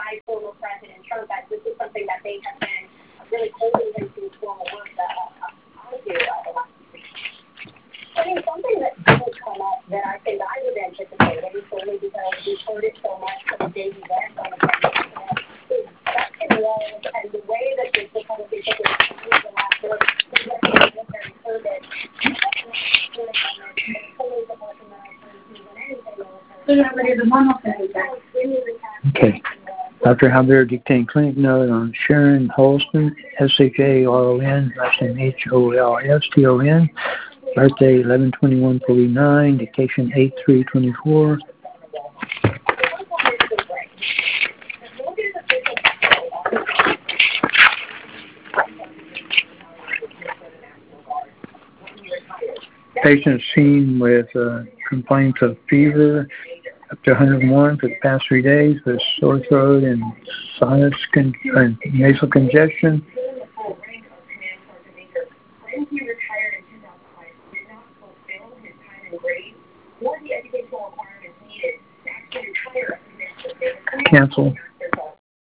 by former President Trump, that this is something that they have been really holding him to formal work onto the last week. I mean, something that doesn't come up that I think I would anticipate, and solely because we've heard it so much from the day we went on the president, is Mexican walls and the way that the conversation was used the last year, the military service, Okay. Dr. Javier detained clinic note on Sharon Holston, S-H-A-R-O-N, last name H-O-L-S-T-O-N, birthday 11/21/49, dictation 8/3/24. Patient seen with complaints of fever up to 101 for the past 3 days with sore throat and sinus and nasal congestion. Cancel.